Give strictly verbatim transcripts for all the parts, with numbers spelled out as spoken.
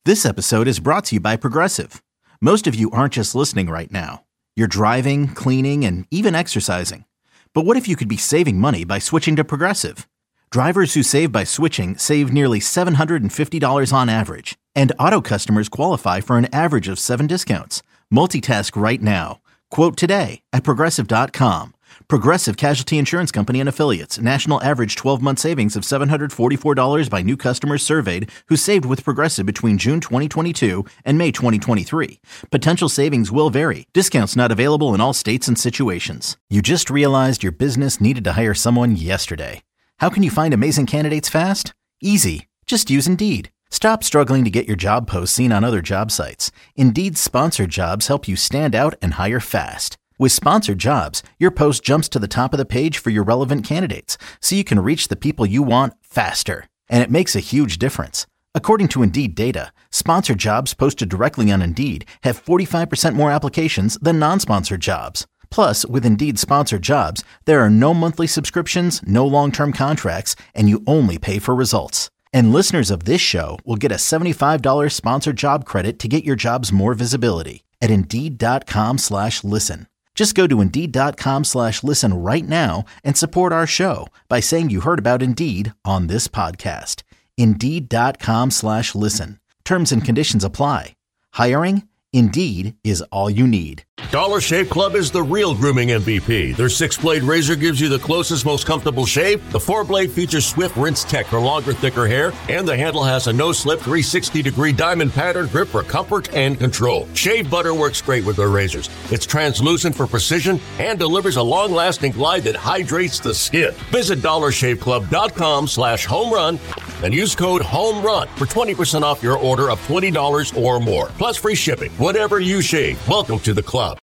This episode is brought to you by Progressive. Most of you aren't just listening right now. You're driving, cleaning, and even exercising. But what if you could be saving money by switching to Progressive? Drivers who save by switching save nearly seven hundred fifty dollars on average. And auto customers qualify for an average of seven discounts. Multitask right now. Quote today at Progressive dot com. Progressive Casualty Insurance Company and Affiliates. National average twelve-month savings of seven hundred forty-four dollars by new customers surveyed who saved with Progressive between June twenty twenty-two and May twenty twenty-three. Potential savings will vary. Discounts not available in all states and situations. You just realized your business needed to hire someone yesterday. How can you find amazing candidates fast? Easy. Just use Indeed. Stop struggling to get your job posts seen on other job sites. Indeed's sponsored jobs help you stand out and hire fast. With sponsored jobs, your post jumps to the top of the page for your relevant candidates, so you can reach the people you want faster. And it makes a huge difference. According to Indeed data, sponsored jobs posted directly on Indeed have forty-five percent more applications than non-sponsored jobs. Plus, with Indeed sponsored jobs, there are no monthly subscriptions, no long-term contracts, and you only pay for results. And listeners of this show will get a seventy-five dollars sponsored job credit to get your jobs more visibility at Indeed.com slash listen. Just go to Indeed.com slash listen right now and support our show by saying you heard about Indeed on this podcast. Indeed.com slash listen. Terms and conditions apply. Hiring? Indeed is all you need. Dollar Shave Club is the real grooming M V P. Their six-blade razor gives you the closest, most comfortable shave. The four-blade features Swift Rinse Tech for longer, thicker hair. And the handle has a no-slip three hundred sixty degree diamond pattern grip for comfort and control. Shave butter works great with their razors. It's translucent for precision and delivers a long-lasting glide that hydrates the skin. Visit dollar shave club dot com slash home run and use code HOMERUN for twenty percent off your order of twenty dollars or more. Plus free shipping. Whatever you shave, welcome to the club.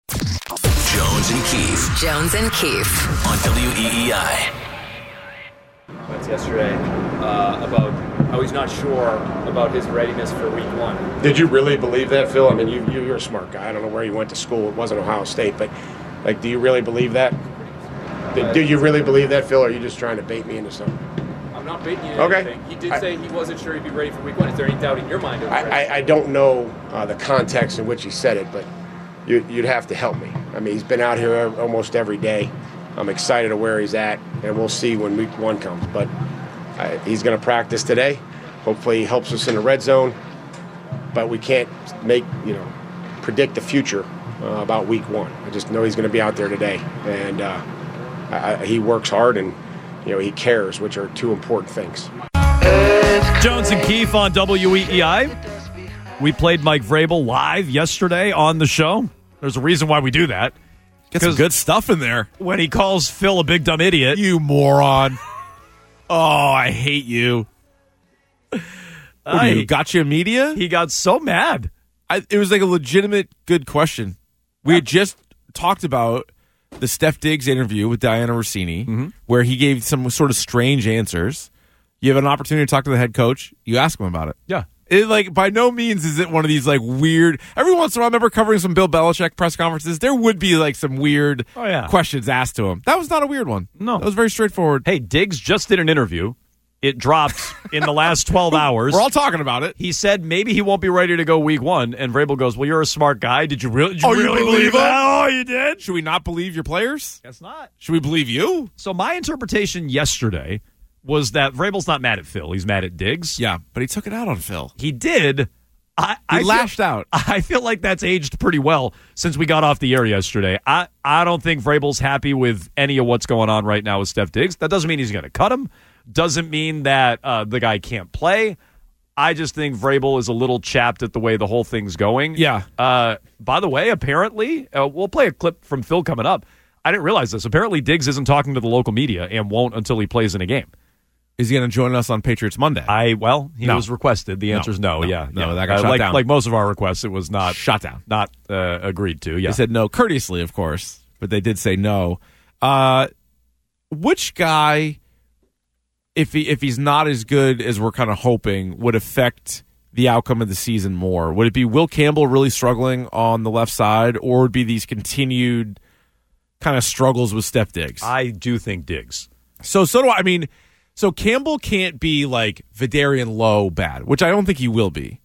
Jones and Keefe. Jones and Keefe. On W E E I. That's yesterday uh, about how he's not sure about his readiness for week one. Did you really believe that, Phil? I mean, you, you, you're a smart guy. I don't know where you went to school. It wasn't Ohio State. But, like, do you really believe that? Do, do you really believe that, Phil, or are you just trying to bait me into something? I'm not baiting you into okay. anything. He did I, say he wasn't sure he'd be ready for week one. Is there any doubt in your mind? I, I, I don't know uh, the context in which he said it, but you, you'd have to help me. I mean, he's been out here almost every day. I'm excited of where he's at, and we'll see when week one comes. But I, he's going to practice today. Hopefully he helps us in the red zone. But we can't make, you know, predict the future uh, about week one. I just know he's going to be out there today. And uh, I, I, he works hard, and you know, he cares, which are two important things. Jones and Keefe on W E E I. We played Mike Vrabel live yesterday on the show. There's a reason why we do that. Get some good stuff in there. When he calls Phil a big dumb idiot. You moron. Oh, I hate you. What are you, gotcha media? He got so mad. I, it was like a legitimate good question. We had just talked about the Steph Diggs interview with Diana Rossini, mm-hmm. where he gave some sort of strange answers. You have an opportunity to talk to the head coach. You ask him about it. Yeah. It, like, by no means is it one of these, like, weird... Every once in a while, I remember covering some Bill Belichick press conferences. There would be, like, some weird oh, yeah. questions asked to him. That was not a weird one. No. That was very straightforward. Hey, Diggs just did an interview. It dropped in the last twelve hours. We're all talking about it. He said maybe he won't be ready to go week one, and Vrabel goes, well, you're a smart guy. Did you really, did you oh, really you believe, believe that? that? Oh, you did? Should we not believe your players? Guess not. Should we believe you? So my interpretation yesterday was that Vrabel's not mad at Phil. He's mad at Diggs. Yeah, but he took it out on Phil. He did. I, he I lashed feel, out. I feel like that's aged pretty well since we got off the air yesterday. I, I don't think Vrabel's happy with any of what's going on right now with Steph Diggs. That doesn't mean he's going to cut him. Doesn't mean that uh, the guy can't play. I just think Vrabel is a little chapped at the way the whole thing's going. Yeah. Uh, by the way, apparently, uh, we'll play a clip from Phil coming up. I didn't realize this. Apparently, Diggs isn't talking to the local media and won't until he plays in a game. Is he going to join us on Patriots Monday? I Well, he no. was requested. The answer is no. no. Yeah. No, yeah. that got uh, shot like, down. Like most of our requests, it was not shot down. Not uh, agreed to. Yeah. They said no courteously, of course, but they did say no. Uh, which guy, if he if he's not as good as we're kind of hoping, would affect the outcome of the season more? Would it be Will Campbell really struggling on the left side, or would it be these continued kind of struggles with Steph Diggs? I do think Diggs. So so do I. I mean, so Campbell can't be like Vidarian Lowe bad, which I don't think he will be.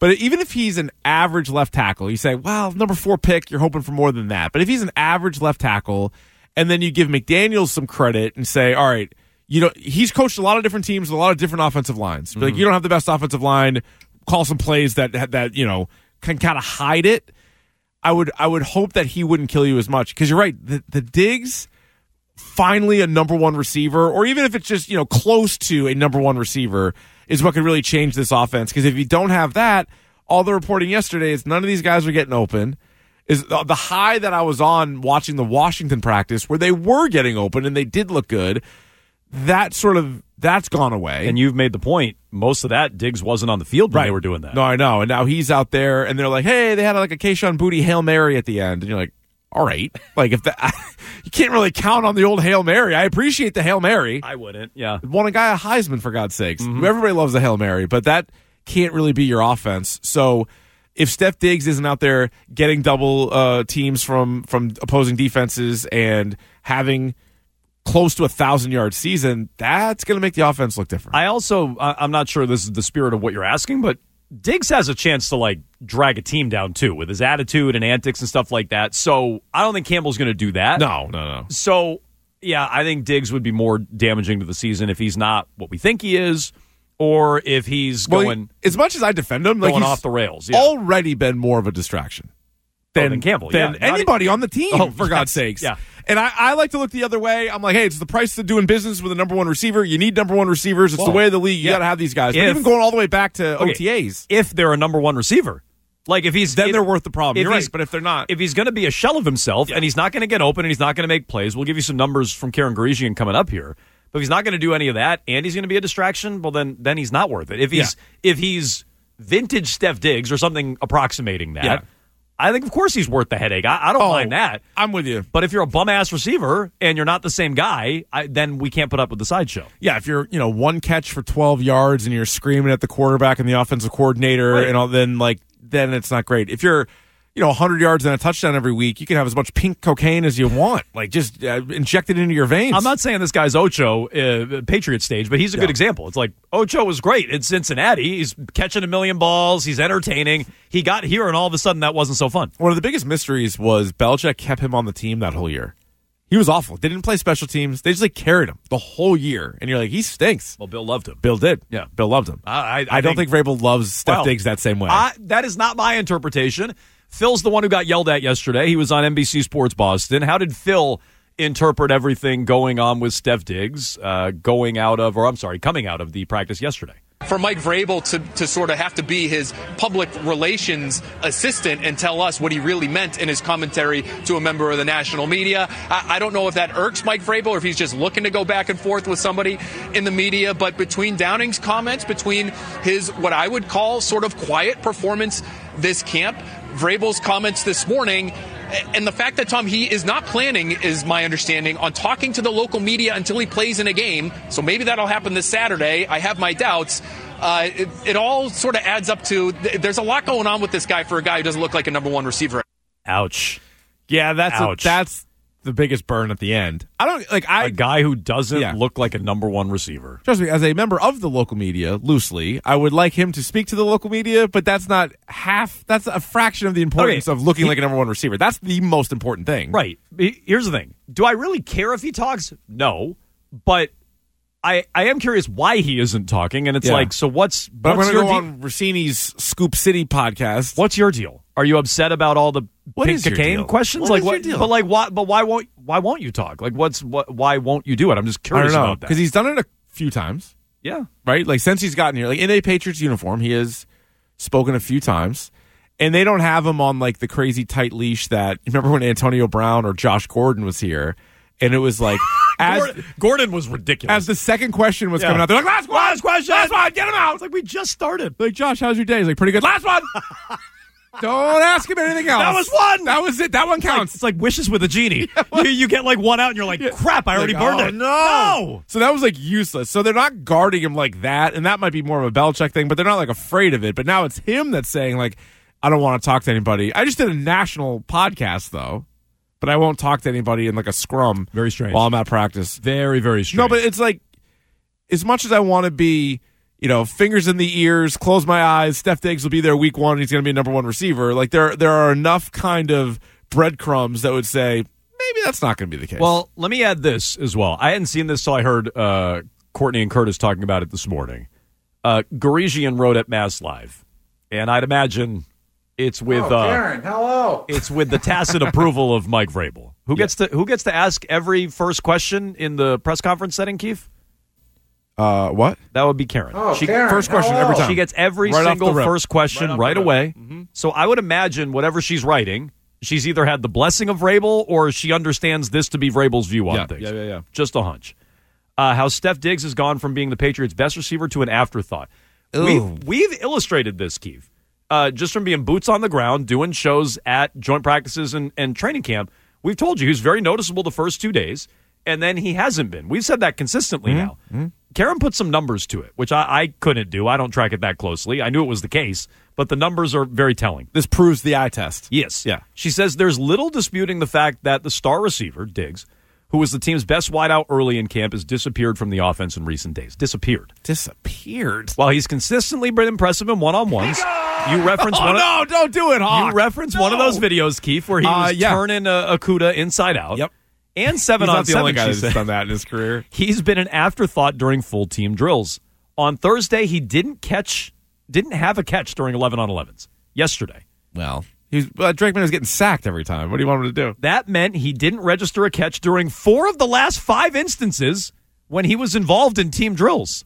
But even if he's an average left tackle, you say, well, number four pick, you're hoping for more than that. But if he's an average left tackle, and then you give McDaniels some credit and say, all right, you know, he's coached a lot of different teams with a lot of different offensive lines. Mm-hmm. Like, you don't have the best offensive line, call some plays that that you know can kind of hide it. I would I would hope that he wouldn't kill you as much, because you're right. The, the Diggs, finally a number one receiver, or even if it's just, you know, close to a number one receiver, is what could really change this offense. Because if you don't have that, all the reporting yesterday is none of these guys are getting open. Is the, the high that I was on watching the Washington practice, where they were getting open and they did look good, that sort of that's gone away. And you've made the point, most of that, Diggs wasn't on the field when right. they were doing that. No, I know. And now he's out there, and they're like, hey, they had like a Kayshon Boutte Hail Mary at the end. And you're like, all right. Like, if that, you can't really count on the old Hail Mary. I appreciate the Hail Mary. I wouldn't, yeah. Won a guy a Heisman, for God's sakes. Mm-hmm. Everybody loves the Hail Mary, but that can't really be your offense. So if Steph Diggs isn't out there getting double uh, teams from, from opposing defenses and having close to a thousand-yard season, that's going to make the offense look different. I also, I'm not sure this is the spirit of what you're asking, but Diggs has a chance to, like, drag a team down, too, with his attitude and antics and stuff like that. So I don't think Campbell's going to do that. No, no, no. So, yeah, I think Diggs would be more damaging to the season if he's not what we think he is, or if he's well, going... He, as much as I defend him, like, going he's off the rails. Yeah. already been more of a distraction than, oh, than Campbell. Than yeah, anybody on the team, oh, for yes. God's sakes. Yeah. And I, I like to look the other way. I'm like, hey, it's the price of doing business with a number one receiver. You need number one receivers. It's well, the way of the league. You yeah. got to have these guys. If, but even going all the way back to okay, O T As. If they're a number one receiver. Like, if he's... Then if, they're worth the problem. If You're he's, right, but if they're not... If he's going to be a shell of himself, yeah. and he's not going to get open, and he's not going to make plays, we'll give you some numbers from Karen Garisian coming up here. But if he's not going to do any of that, and he's going to be a distraction, well, then then he's not worth it. If he's yeah. if he's vintage Steph Diggs or something approximating that, yeah. I think, of course, he's worth the headache. I, I don't oh, mind that. I'm with you. But if you're a bum-ass receiver and you're not the same guy, I, then we can't put up with the sideshow. Yeah, if you're, you know, one catch for twelve yards and you're screaming at the quarterback and the offensive coordinator, right. and all, then, like, then it's not great. If you're, you know, one hundred yards and a touchdown every week, you can have as much pink cocaine as you want. Like, just uh, inject it into your veins. I'm not saying this guy's Ocho, uh, Patriot stage, but he's a yeah. good example. It's like, Ocho was great in Cincinnati. He's catching a million balls. He's entertaining. He got here, and all of a sudden, that wasn't so fun. One of the biggest mysteries was Belichick kept him on the team that whole year. He was awful. They didn't play special teams. They just, like, carried him the whole year. And you're like, he stinks. Well, Bill loved him. Bill did. Yeah. Bill loved him. I, I, I, I don't think, think Vrabel loves Steph well, Diggs that same way. I, that is not my interpretation. Phil's the one who got yelled at yesterday. He was on N B C Sports Boston. How did Phil interpret everything going on with Steph Diggs uh, going out of, or I'm sorry, coming out of the practice yesterday? For Mike Vrabel to, to sort of have to be his public relations assistant and tell us what he really meant in his commentary to a member of the national media. I, I don't know if that irks Mike Vrabel or if he's just looking to go back and forth with somebody in the media. But between Downing's comments, between his what I would call sort of quiet performance this camp, Vrabel's comments this morning, and the fact that, Tom, he is not planning, is my understanding, on talking to the local media until he plays in a game. So maybe that'll happen this Saturday. I have my doubts. Uh, it, it all sort of adds up to th- there's a lot going on with this guy for a guy who doesn't look like a number one receiver. Ouch. Yeah, that's a, Ouch. that's the biggest burn at the end. I don't like I a guy who doesn't yeah. look like a number one receiver. Trust me, as a member of the local media, loosely, I would like him to speak to the local media, but that's not half. That's a fraction of the importance okay. of looking he, like a number one receiver. That's the most important thing, right? Here's the thing: do I really care if he talks? No, but I I am curious why he isn't talking, and it's yeah. like, so what's? But what's I'm going to your go de- on Rossini's Scoop City podcast. What's your deal? Are you upset about all the what pink is your cocaine deal? questions? What like is what? Your deal? But like why? But why won't why won't you talk? Like what's what? Why won't you do it? I'm just curious I don't know, about that because he's done it a few times. Yeah, right. Like since he's gotten here, like in a Patriots uniform, he has spoken a few times, and they don't have him on like the crazy tight leash that you remember when Antonio Brown or Josh Gordon was here, and it was like as Gordon, Gordon was ridiculous. As the second question was yeah. coming out, they're like, "Last one, last question, last one, get him out." It's like we just started. Like Josh, how's your day? He's like, pretty good. Last one. Don't ask him anything else. That was one. That was it. That one counts. It's like, it's like wishes with a genie. you, you get like one out, and you're like, crap, I already like, burned oh, it. No. no. So that was like useless. So they're not guarding him like that, and that might be more of a Belichick thing, but they're not like afraid of it. But now it's him that's saying like, I don't want to talk to anybody. I just did a national podcast though, but I won't talk to anybody in like a scrum. Very strange. While I'm at practice. Very, very strange. No, but it's like, as much as I want to be, you know, fingers in the ears, close my eyes. Steph Diggs will be there week one. He's going to be a number one receiver. Like there, there are enough kind of breadcrumbs that would say maybe that's not going to be the case. Well, let me add this as well. I hadn't seen this, so I heard uh, Courtney and Curtis talking about it this morning. Uh, Garigian wrote at Mass Live, and I'd imagine it's with oh, uh, Karen, hello. It's with the tacit approval of Mike Vrabel, who gets to who gets to ask every first question in the press conference setting. Keith. Uh, what? That would be Karen. Oh, she, Karen. First question hello. every time. She gets every Right off the single rip. first question Right off right, the rip. away. Mhm. So I would imagine whatever she's writing, she's either had the blessing of Vrabel or she understands this to be Vrabel's view on Yeah, things. yeah, yeah, yeah. Just a hunch. Uh, how Steph Diggs has gone from being the Patriots' best receiver to an afterthought. Ooh. We've, we've illustrated this, Keith, uh, just from being boots on the ground, doing shows at joint practices and, and training camp. We've told you he was very noticeable the first two days, and then he hasn't been. We've said that consistently Mm-hmm. now. Mm-hmm. Karen put some numbers to it, which I, I couldn't do. I don't track it that closely. I knew it was the case, but the numbers are very telling. This proves the eye test. Yes. Yeah. She says there's little disputing the fact that the star receiver, Diggs, who was the team's best wideout early in camp, has disappeared from the offense in recent days. Disappeared. Disappeared. While he's consistently been impressive in one-on-ones, you reference Oh, one of, no, don't do it, Hawk. you reference one of No. those videos, Keith, where he Uh, was yeah. turning a Akuda inside out. Yep. And seven He's on not the seven, only guy she that's said. done that in his career. He's been an afterthought during full team drills. On Thursday, he didn't catch, didn't have a catch during eleven on elevens. Yesterday. Well, he was, uh, Drake May was getting sacked every time. What do you want him to do? That meant he didn't register a catch during four of the last five instances when he was involved in team drills.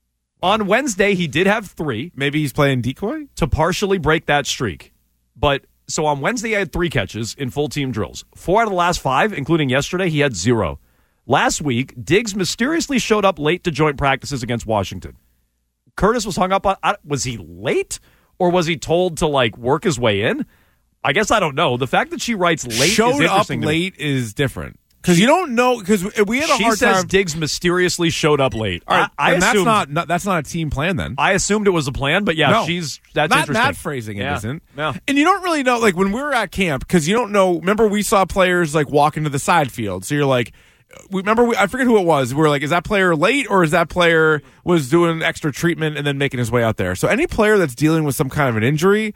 On Wednesday, he did have three Maybe he's playing decoy? to partially break that streak. But so on Wednesday, he had three catches in full team drills. Four out of the last five, including yesterday, he had zero. Last week, Diggs mysteriously showed up late to joint practices against Washington. Curtis was hung up on, I- was he late or was he told to like work his way in? I guess I don't know. The fact that she writes late Showed is up interesting to me. late is different. Because you don't know, because we had a She hard says time. Diggs mysteriously showed up late. All right, I, I and that's assumed, not, not that's not a team plan then. I assumed it was a plan, but yeah, No. she's that's not interesting. that phrasing it Yeah. isn't. Yeah. And you don't really know, like when we were at camp, because you don't know. Remember, we saw players like walk into the side field, so you're like, we remember. We, I forget who it was. We were like, is that player late or is that player was doing extra treatment and then making his way out there? So any player that's dealing with some kind of an injury,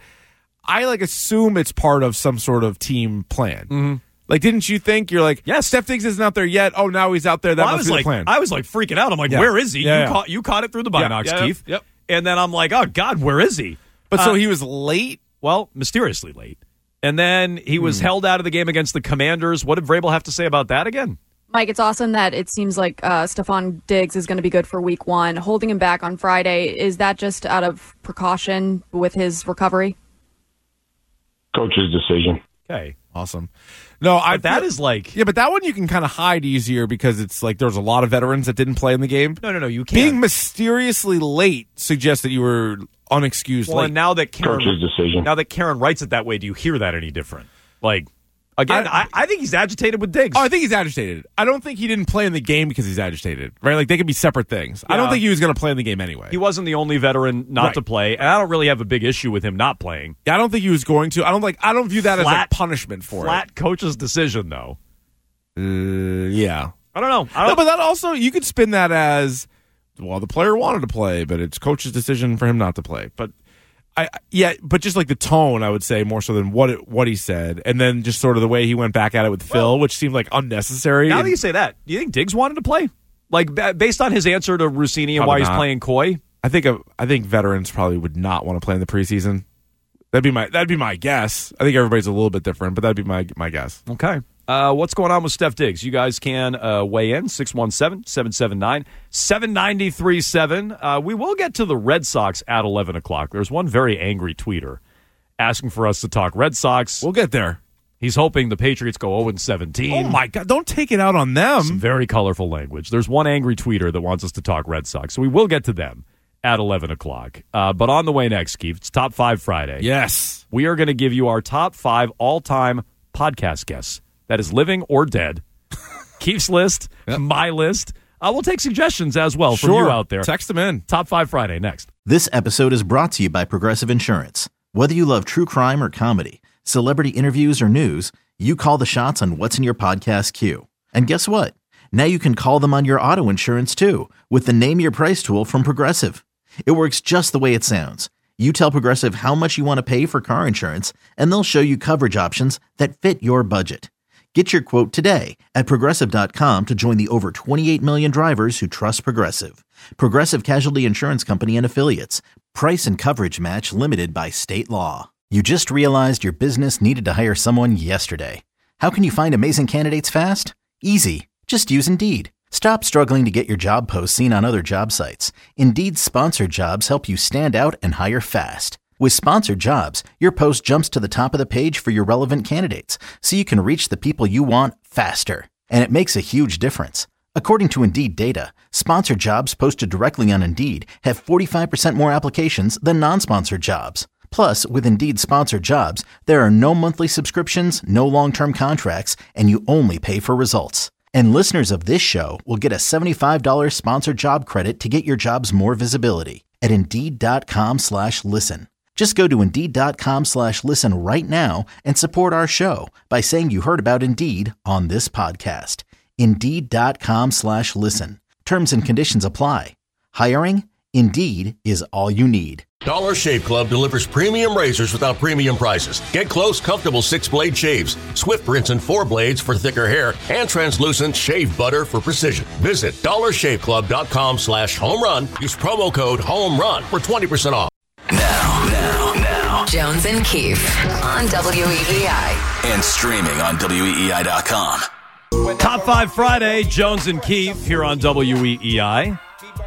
I like assume it's part of some sort of team plan. Mm-hmm. Like, didn't you think you're like, Yes. Steph Diggs isn't out there yet? Oh, now he's out there. That Well, I must was be like, the plan. I was like freaking out. I'm like, Yeah. where is he? Yeah, you yeah. caught you caught it through the Yeah, binocs, yeah, Keith. yep. And then I'm like, oh God, where is he? but so uh, he was late. Well, mysteriously late. And then he Hmm. was held out of the game against the Commanders. What did Vrabel have to say about that again? Mike, it's awesome that it seems like uh, Stephon Diggs is going to be good for week one. Holding him back on Friday, is that just out of precaution with his recovery? Coach's decision. Okay. Awesome. No, I But that feel- is like yeah, but that one you can kind of hide easier because it's like there's a lot of veterans that didn't play in the game. no, no, no. You Being can't. mysteriously late suggests that you were unexcused Well, late. and now that Karen, Coach's decision. now that Karen writes it that way, do you hear that any different? Like, again, I, I- I, think he's agitated with Diggs. Oh, I think he's agitated. I don't think he didn't play in the game because he's agitated, right? Like they could be separate things. I don't Yeah. think he was going to play in the game anyway. He wasn't the only veteran not Right. to play, and I don't really have a big issue with him not playing. I don't think he was going to. I don't like. I don't view that as Flat- a punishment for Flat coach's decision, though. it. Uh, yeah. I don't know. I No, don't, but that also you could spin that as well. The player wanted to play, but it's coach's decision for him not to play. But I, yeah, but just like the tone, I would say more so than what it, what he said, and then just sort of the way he went back at it with Phil, which seemed like unnecessary. now And that you say that, do you think Diggs wanted to play? Like, ba- based on his answer to Rossini and Probably why he's not. playing coy? I think a, I think veterans probably would not want to play in the preseason. That'd be my that'd be my guess. I think everybody's a little bit different, but that'd be my my guess. Okay. Uh, what's going on with Steph Diggs? You guys can uh, weigh in, six one seven, seven seven nine, seven nine three seven. Uh, we will get to the Red Sox at eleven o'clock. There's one very angry tweeter asking for us to talk Red Sox. We'll get there. He's hoping the Patriots go oh and seventeen. Oh my God! Don't take it out on them. Some very colorful language. There's one angry tweeter that wants us to talk Red Sox, so we will get to them at eleven o'clock. Uh, but on the way next, Keith, it's Top five Friday. Yes. We are going to give you our top five all-time podcast guests. That is living or dead. Keith's list, Yep. my list. Uh, we'll take suggestions as well from Sure. you out there. Text them in. Top five Friday next. This episode is brought to you by Progressive Insurance. Whether you love true crime or comedy, celebrity interviews or news, you call the shots on what's in your podcast queue. And guess what? Now you can call them on your auto insurance too with the Name Your Price tool from Progressive. It works just the way it sounds. You tell Progressive how much you want to pay for car insurance, and they'll show you coverage options that fit your budget. Get your quote today at Progressive dot com to join the over twenty-eight million drivers who trust Progressive. Progressive Casualty Insurance Company and Affiliates. Price and coverage match limited by state law. You just realized your business needed to hire someone yesterday. How can you find amazing candidates fast? Easy. Just use Indeed. Stop struggling to get your job posts seen on other job sites. Indeed's sponsored jobs help you stand out and hire fast. With sponsored jobs, your post jumps to the top of the page for your relevant candidates, so you can reach the people you want faster. And it makes a huge difference. According to Indeed data, sponsored jobs posted directly on Indeed have forty-five percent more applications than non-sponsored jobs. Plus, with Indeed sponsored jobs, there are no monthly subscriptions, no long-term contracts, and you only pay for results. And listeners of this show will get a seventy-five dollars sponsored job credit to get your jobs more visibility at Indeed.com slash listen. Just go to Indeed.com slash listen right now and support our show by saying you heard about Indeed on this podcast. Indeed.com slash listen. Terms and conditions apply. Hiring? Indeed is all you need. Dollar Shave Club delivers premium razors without premium prices. Get close, comfortable six-blade shaves, swift rinse and four blades for thicker hair, and translucent shave butter for precision. Visit dollar shave club dot com slash home run. Use promo code HOMERUN for twenty percent off. Now, now, now. Jones and Keefe on W E E I. And streaming on W E E I dot com. Top five Friday, Jones and Keefe here on W E E I.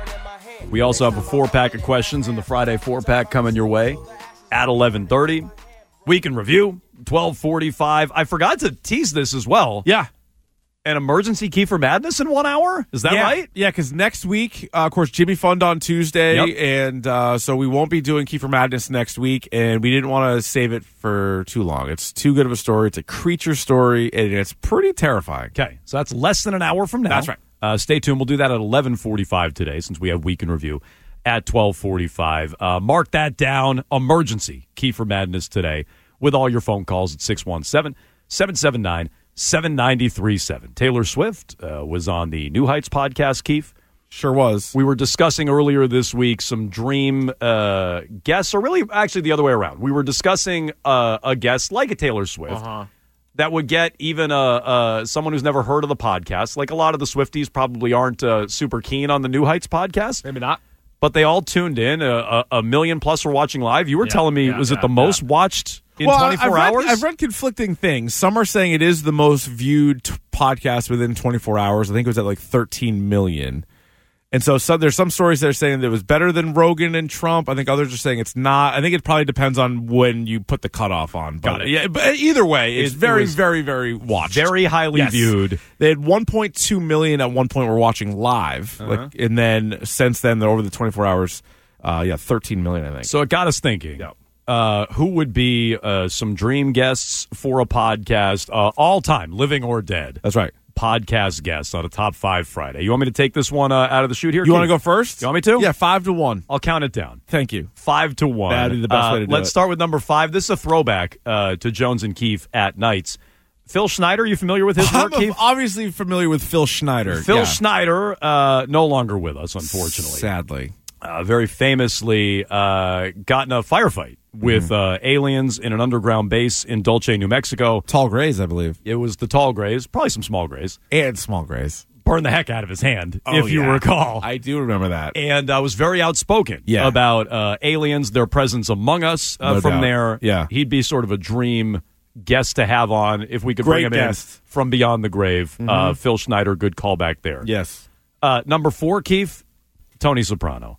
We also have a four-pack of questions in the Friday four-pack coming your way at eleven thirty. Week in review, twelve forty-five. I forgot to tease this as well. Yeah. An emergency Kiefer Madness in one hour? Is that yeah. right? Yeah, because next week, uh, of course, Jimmy Fund on Tuesday, yep. and uh, so we won't be doing Kiefer Madness next week, and we didn't want to save it for too long. It's too good of a story. It's a creature story, and it's pretty terrifying. Okay, so that's less than an hour from now. That's right. Uh, stay tuned. We'll do that at eleven forty-five today, since we have Week in Review at twelve forty-five. Uh, mark that down. Emergency Kiefer Madness today with all your phone calls at six one seven, seven seven nine, seven nine three seven. Taylor Swift uh, was on the New Heights podcast, Keith. Sure was. We were discussing earlier this week some dream uh, guests, or really actually the other way around. We were discussing uh, a guest like a Taylor Swift. Uh-huh. That would get even a, uh, someone who's never heard of the podcast. Like a lot of the Swifties probably aren't uh, super keen on the New Heights podcast. Maybe not. But they all tuned in. A, a, a million plus were watching live. You were yeah, telling me, yeah, was yeah, it the yeah. most watched in well, twenty-four I've read, hours? I've read conflicting things. Some are saying it is the most viewed t- podcast within twenty-four hours. I think it was at like thirteen million. And so some, there's some stories that are saying that it was better than Rogan and Trump. I think others are saying it's not. I think it probably depends on when you put the cutoff on. But Got it. Yeah, but either way, it's It- it very, was very, very watched. Very highly Yes. viewed. They had one point two million at one point were watching live. Uh-huh. Like, and then since then, they're over the twenty-four hours, uh, yeah, thirteen million, I think. So it got us thinking. Uh, who would be uh, some dream guests for a podcast, uh, all time, living or dead? That's right. Podcast guests on a Top five Friday. You want me to take this one uh, out of the chute here? You want to Keith? go first? You want me to? Yeah, five to one. I'll count it down. Thank you. Five to one. That'd be the best Uh, way to do let's it. start with number five. This is a throwback uh, to Jones and Keefe at nights. Phil Schneider, you familiar with his work, I'm Keith? obviously familiar with Phil Schneider. Phil yeah. Schneider, uh, no longer with us, unfortunately. Sadly. Uh, very famously uh, got in a firefight with Mm-hmm. uh, aliens in an underground base in Dulce, New Mexico. Tall Grays, I believe. It was the Tall Grays, probably some Small Grays. And Small Grays. Burned the heck out of his hand, Oh, if you yeah. recall. I do remember that. And uh, was very outspoken Yeah. about uh, aliens, their presence among us. Uh, No from doubt. there, Yeah. he'd be sort of a dream guest to have on if we could Great bring him guest. in from beyond the grave. Mhm. Uh, Phil Schneider, good callback there. Yes. Uh, number four, Keith, Tony Soprano.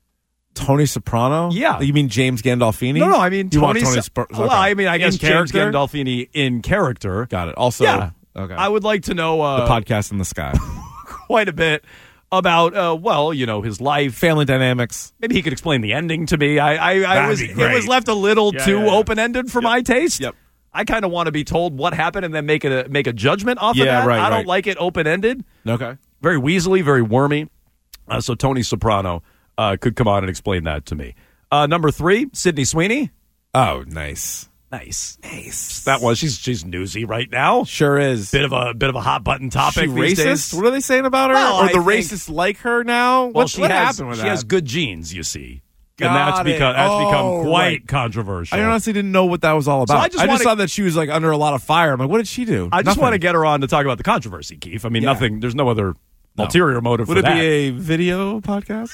Tony Soprano? Yeah. You mean James Gandolfini? No, no, I mean you Tony. want Tony Sop- Sopr- Well, okay. I mean, I guess In James character? Gandolfini in character. Got it. Also, Yeah. okay. I would like to know uh, the podcast in the sky. quite a bit about, uh, well, you know, his life, family dynamics. Maybe he could explain the ending to me. I, I, I That'd was, be it great. was left a little Yeah, too yeah, yeah. open ended for Yep. my taste. Yep. I kind of want to be told what happened and then make it a, make a judgment off of Yeah, that. right, I don't right. like it open ended. Okay. Very weaselly, very wormy. Uh, so Tony Soprano uh, could come on and explain that to me. Uh, number three, Sydney Sweeney. Oh, nice. Nice, nice. That was she's she's newsy right now. Sure is. Bit of a bit of a hot button topic. She these racist? days. What are they saying about her? Well, or I the think- racists like her now? Well, what she what has happened with she that? has good genes, you see, Got and that's it. become that's Oh, become quite right. controversial. I honestly didn't know what that was all So about. I just I just wanna- saw that she was like under a lot of fire. I'm like, what did she do? I just Nothing. want to get her on to talk about the controversy, Keith. I mean, Yeah. nothing. There's no other No. ulterior motive. Would for it that. be a video podcast?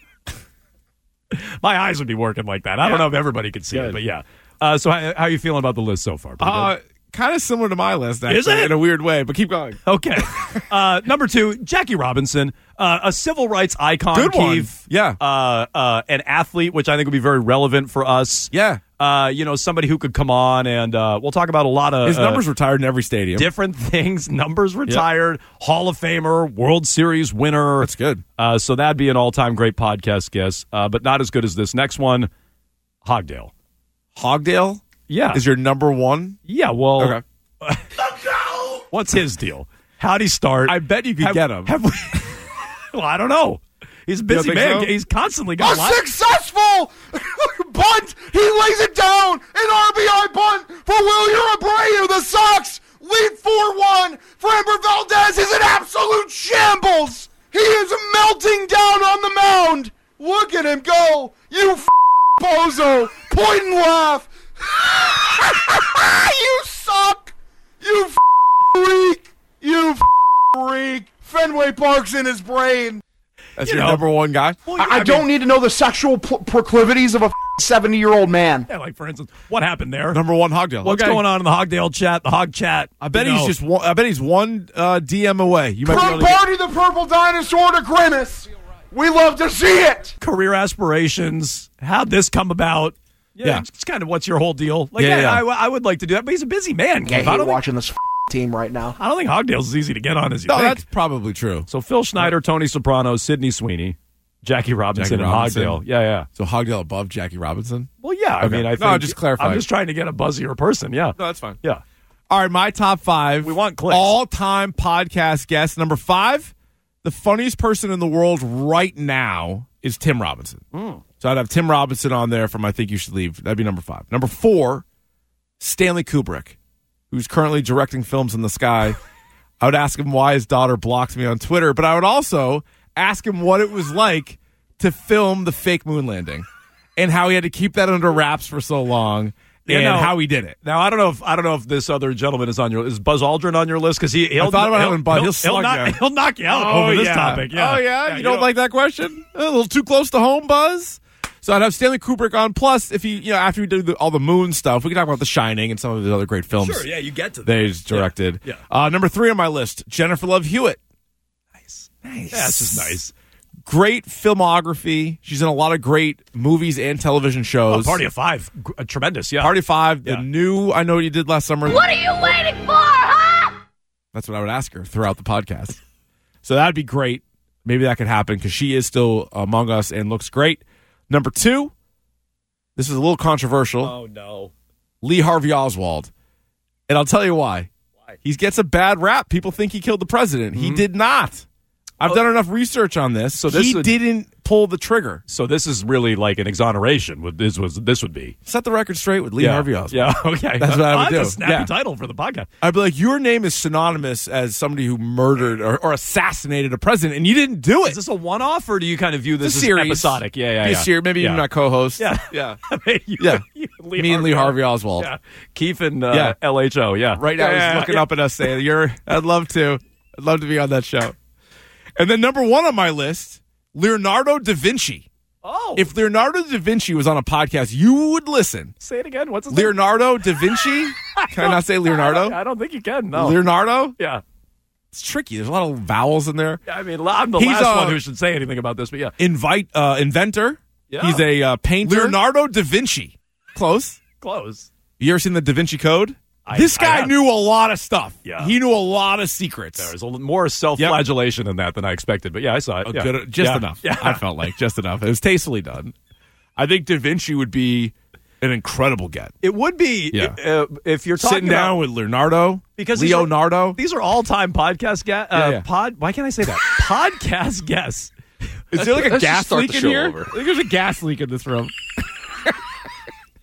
My eyes would be working like that. I don't know if everybody could see Good. it, but yeah. Uh, so how, how are you feeling about the list so far? Pretty good? Uh, kind of similar to my list, actually, Is it? in a weird way, but keep going. Okay. uh, number two, Jackie Robinson, uh, a civil rights icon. Good one. Keith. Yeah. Uh, uh, an athlete, which I think would be very relevant for us. Yeah. Uh, you know, somebody who could come on and uh, we'll talk about a lot of His uh, numbers retired in every stadium. different things. Numbers retired, Hall of Famer, World Series winner. That's good. Uh, so that'd be an all-time great podcast guest, uh, but not as good as this next one, Hogdale. Hogdale Yeah. is your number one? Yeah, well, Okay. what's his deal? How'd he start? I bet you could Have- get him. have we- well, I don't know. He's a busy think man. so? He's constantly got a lot. Successful bunt. He lays it down. An R B I bunt for William Abreu. The Sox lead four one. Framber Valdez is an absolute shambles. He is melting down on the mound. Look at him go. You f- bozo. Point and laugh. You suck. You f- freak. You f- freak. Fenway Park's in his brain. That's You your know. number one guy? Well, I, I mean- don't need to know the sexual pl- proclivities of a seventy-year-old man. Yeah, like, for instance, what happened there? Number one Hogdale. What's Okay. going on in the Hogdale chat, the Hog chat? I bet You he's know. just one, I bet he's one uh, D M away. You might be From able to get- Barney the Purple Dinosaur to Grimace. We love to see it. career aspirations. How'd this come about? Yeah, Yeah. it's kind of what's your whole deal. Like, Yeah, yeah, yeah. I, I would like to do that, but he's a busy man. I Keith. I, hate don't think, watching this f- team right now. I don't think Hogdale's as easy to get on as you No, think. that's probably true. So Phil Schneider, Tony Soprano, Sidney Sweeney, Jackie Robinson, Jackie and Robinson. Hogdale. Yeah, yeah. So Hogdale above Jackie Robinson? Well, yeah. I Okay. mean, I No, think just clarifying. I'm just trying to get a buzzier person. Yeah, No, that's fine. yeah. All right, my top five. We want clicks. All-time podcast guest. Number five, the funniest person in the world right now is Tim Robinson. Mm. So I'd have Tim Robinson on there from I Think You Should Leave. That'd be number five. Number four, Stanley Kubrick, who's currently directing films in the sky. I would ask him why his daughter blocked me on Twitter, but I would also ask him what it was like to film the fake moon landing and how he had to keep that under wraps for so long You and know, how he did it. Now I don't know if I don't know if this other gentleman is on your is Buzz Aldrin on your list because he he'll, I thought about he'll, having Buzz. He'll he'll, slug knock, you. he'll knock you out Oh, over this yeah. topic. Yeah. Oh, yeah? Yeah, you, don't, like that question? A little too close to home, Buzz? So I'd have Stanley Kubrick on. Plus, if he, you know, after we do the, all the moon stuff, we can talk about The Shining and some of his other great films. Sure, yeah, you get to that. that he's directed. Yeah, Uh, number three on my list, Jennifer Love Hewitt. Nice, nice. Yeah, that's just nice. Great filmography. She's in a lot of great movies and television Oh, shows. Party of Five, G- uh, tremendous. Yeah, Party of Five, Yeah. the new I Know What You Did Last Summer. What are you waiting for, huh? That's what I would ask her throughout the podcast. So that'd be great. Maybe that could happen because she is still among us and looks great. Number two, this is a little controversial. Oh no, Lee Harvey Oswald. And I'll tell you why. Why? He gets a bad rap. People think he killed the president. He did not. I've Oh. done enough research on this. So So this he would- didn't pull the trigger. so this is really like an exoneration. What this was, this would be Set the record straight with Lee yeah. Harvey Oswald. Yeah, okay, That's what I would oh, do. That's a snappy Yeah. title for the podcast. I'd be like, your name is synonymous as somebody who murdered or, or assassanated a president, and you didn't do it. Is this a one-off, or do you kind of view this It's a as series. episodic? Yeah, yeah, Be a yeah. series. Maybe yeah. even not co-host. Yeah, Yeah. you, Yeah. you, Me and Lee Harvey Oswald. Yeah, Keith and uh, Yeah. L H O. Yeah, Right now, yeah, he's looking yeah. up at us saying, "You're." I'd love to. I'd love to be on that show. And then number one on my list, Leonardo da Vinci. Oh, If Leonardo da Vinci was on a podcast, you would listen. say it again. What's his name? Leonardo da Vinci. Can I not say Leonardo? I don't think you can. No. Leonardo. yeah. It's tricky. There's a lot of vowels in there. I mean, I'm the He's, last uh, one who should say anything about this, but yeah. Invite uh, inventor. Yeah. He's a uh, painter. Leonardo da Vinci. Close. Close. You ever seen the Da Vinci Code? I- this I guy have. knew a lot of stuff. Yeah. He knew a lot of secrets. There's a little more self-flagellation in that than I expected, but yeah, I saw it. Oh, yeah. good, just Yeah. enough. Yeah. I felt like just enough. It was tastefully done. I think Da Vinci would be an incredible get. It would be Yeah. uh, if you're talking Sitting down about, with Leonardo, because these are- Leonardo. These are all-time podcast guests. Uh, Yeah, yeah. Pod. Why can't I say that? Podcast guests. Is there like a Let's just gas start leak the in show here? over. I think there's a gas leak in this room. Just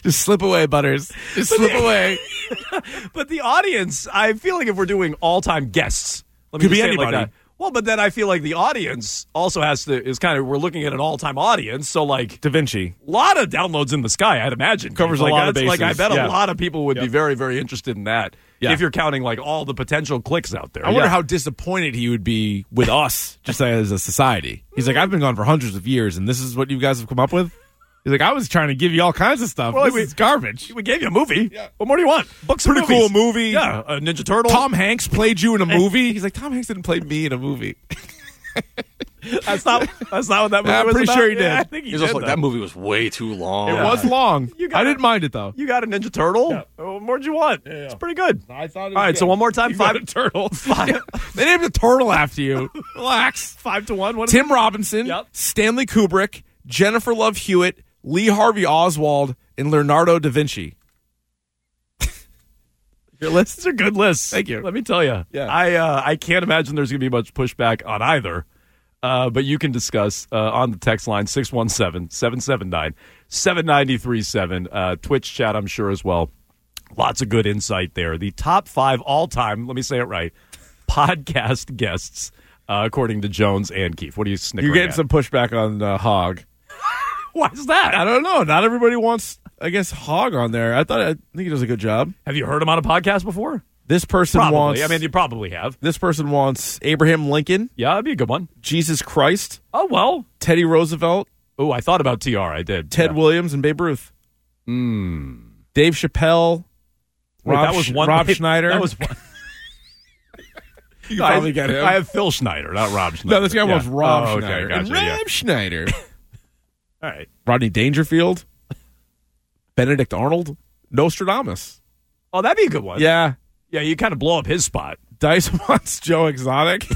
Just slip away, Butters. Just slip away. But the audience, I feel like if we're doing all-time guests, let me Could just be say it like anybody. that. Well, but then I feel like the audience also has to, is kind of, we're looking at an all-time audience, so like, Da Vinci. a lot of downloads in the sky, I'd imagine. Covers a like, lot of that's- Like, I bases. bet Yeah. a lot of people would be Yep. very, very interested in that Yeah. if you're counting like all the potential clicks out there. I wonder Yeah. how disappointed he would be with us, just as a society. He's like, I've been gone for hundreds of years, and this is what you guys have come up with? He's like, I was trying to give you all kinds of stuff. Well, this we- is garbage. We gave you a movie. Yeah. What more do you want? Books and Pretty movies. cool movie. Yeah, a Ninja Turtle. Tom Hanks played you in a movie. He's like, Tom Hanks didn't play me in a movie. That's not. That's not what that movie I'm was pretty about. sure he did. Yeah, I think he He's did. also like, though. that movie was way too long. It was long. You got I it. didn't mind it, though. You got a Ninja Turtle. Yeah. What more did you want? It's pretty good. I thought it was All right, good. so one more time. You Five got a turtle. Five, They named a turtle after you. Relax. five to one. What is Tim it? Robinson, Yep. Stanley Kubrick, Jennifer Love Hewitt, Lee Harvey Oswald, and Leonardo da Vinci. Your lists are good lists. Thank you. Let me tell you. Yeah. I uh, I can't imagine there's going to be much pushback on either. Uh, but you can discuss uh, on the text line six one seven, seven seven nine, seven nine three seven. Uh, Twitch chat, I'm sure, as well. Lots of good insight there. The top five all-time, let me say it right, podcast guests, uh, according to Jones and Keefe. What are you snickering You're getting at? some pushback on uh, Hog. Why is that? I don't know. Not everybody wants, I guess, Hog on there. I thought I think he does a good job. Have you heard him on a podcast before? This person Probably. wants. I mean, you probably have. This person wants Abraham Lincoln, Yeah, that'd be a good one. Jesus Christ, Oh, well. Teddy Roosevelt, Oh, I thought about T R. I did. Ted Yeah. Williams, and Babe Ruth. Mm. Dave Chappelle. Wait, Rob, that was one. Rob wait, Schneider. That was one. You can probably I, get him. I have Phil Schneider, not Rob Schneider. No, this guy Yeah. wants Rob Oh, okay, Schneider. gotcha, and yeah. Rob Schneider. All right. Rodney Dangerfield. Benedict Arnold. Nostradamus. Oh, that'd be a good one. Yeah. Yeah, you kind of blow up his spot. Dice wants Joe Exotic.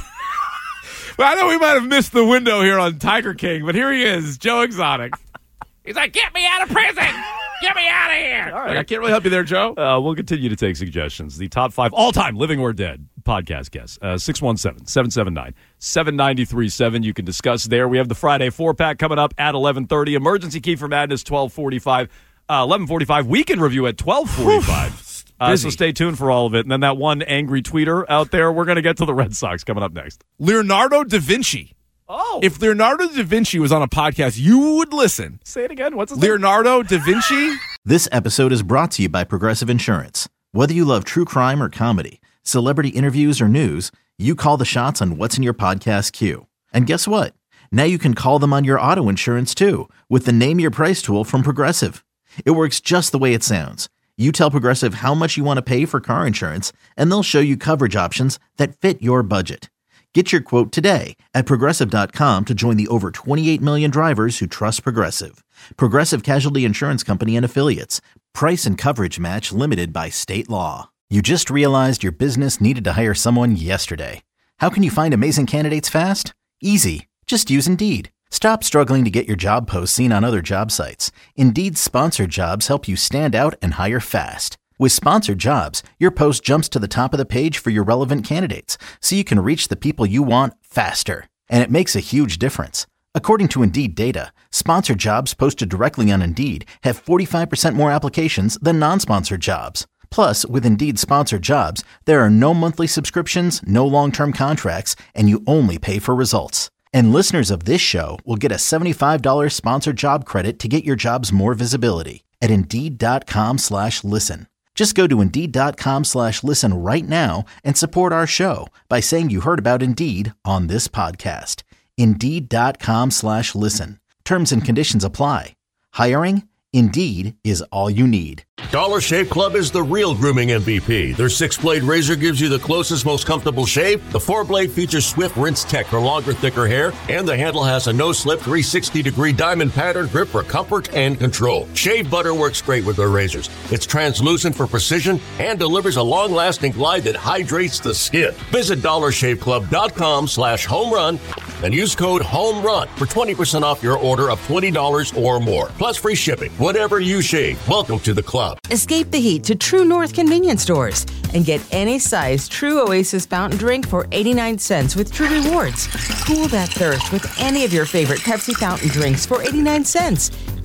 Well, I know we might have missed the window here on Tiger King, but here he is, Joe Exotic. He's like, get me out of prison! Get me out of here! All right. Like, I can't really help you there, Joe. Uh, we'll continue to take suggestions. The top five all-time living or dead podcast guests. Uh, six one seven, seven seven nine, seven nine three seven. You can discuss there. We have the Friday four-pack coming up at eleven thirty. Emergency Key for Madness, twelve forty-five. Uh, eleven forty-five. Weekend Review at twelve forty-five. Uh, so stay tuned for all of it. And then that one angry tweeter out there, we're going to get to the Red Sox coming up next. Leonardo da Vinci. Oh. If Leonardo da Vinci was on a podcast, you would listen. Say it again. What's his name? Leonardo da Vinci? This episode is brought to you by Progressive Insurance. Whether you love true crime or comedy, celebrity interviews or news, you call the shots on what's in your podcast queue. And guess what? Now you can call them on your auto insurance too with the Name Your Price tool from Progressive. It works just the way it sounds. You tell Progressive how much you want to pay for car insurance, and they'll show you coverage options that fit your budget. Get your quote today at Progressive dot com to join the over twenty-eight million drivers who trust Progressive. Progressive Casualty Insurance Company and Affiliates. Price and coverage match limited by state law. You just realized your business needed to hire someone yesterday. How can you find amazing candidates fast? Easy. Just use Indeed. Stop struggling to get your job posts seen on other job sites. Indeed's sponsored jobs help you stand out and hire fast. With sponsored jobs, your post jumps to the top of the page for your relevant candidates, so you can reach the people you want faster. And it makes a huge difference. According to Indeed data, sponsored jobs posted directly on Indeed have forty-five percent more applications than non-sponsored jobs. Plus, with Indeed sponsored jobs, there are no monthly subscriptions, no long-term contracts, and you only pay for results. And listeners of this show will get a seventy-five dollars sponsored job credit to get your jobs more visibility at Indeed.com slash listen. Just go to Indeed.com slash listen right now and support our show by saying you heard about Indeed on this podcast. Indeed.com slash listen. Terms and conditions apply. Hiring? Indeed is all you need. Dollar Shave Club is the real grooming M V P. Their six-blade razor gives you the closest, most comfortable shave. The four-blade features Swift Rinse Tech for longer, thicker hair, and the handle has a no-slip three hundred sixty degree diamond pattern grip for comfort and control. Shave butter works great with their razors. It's translucent for precision and delivers a long-lasting glide that hydrates the skin. Visit dollar shave club dot com slash home run and use code HOMERUN for twenty percent off your order of twenty dollars or more. Plus free shipping. Whatever you shave, welcome to the club. Escape the heat to True North convenience stores and get any size True Oasis fountain drink for eighty-nine cents with True Rewards. Cool that thirst with any of your favorite Pepsi fountain drinks for eighty-nine cents.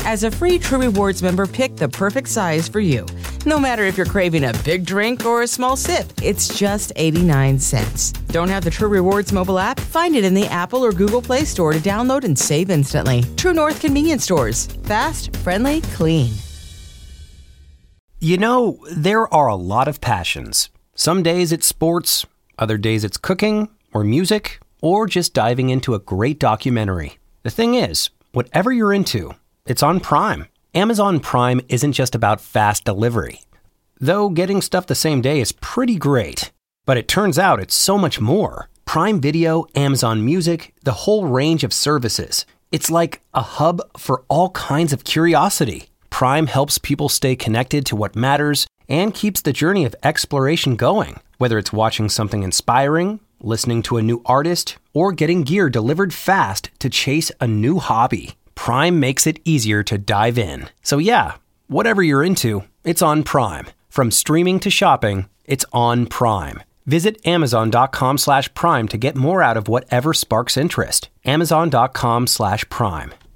As a free True Rewards member, pick the perfect size for you. No matter if you're craving a big drink or a small sip, it's just eighty-nine cents. Don't have the True Rewards mobile app? Find it in the Apple or Google Play Store to download and save instantly. True North Convenience Stores. Fast, friendly, clean. You know, there are a lot of passions. Some days it's sports, other days it's cooking or music, or just diving into a great documentary. The thing is, whatever you're into, it's on Prime. Amazon Prime isn't just about fast delivery. Though getting stuff the same day is pretty great. But it turns out it's so much more. Prime Video, Amazon Music, the whole range of services. It's like a hub for all kinds of curiosity. Prime helps people stay connected to what matters and keeps the journey of exploration going. Whether it's watching something inspiring, listening to a new artist, or getting gear delivered fast to chase a new hobby, Prime makes it easier to dive in. So yeah, whatever you're into, it's on Prime. From streaming to shopping, it's on Prime. Visit amazon.com slash prime to get more out of whatever sparks interest. Amazon.com slash prime.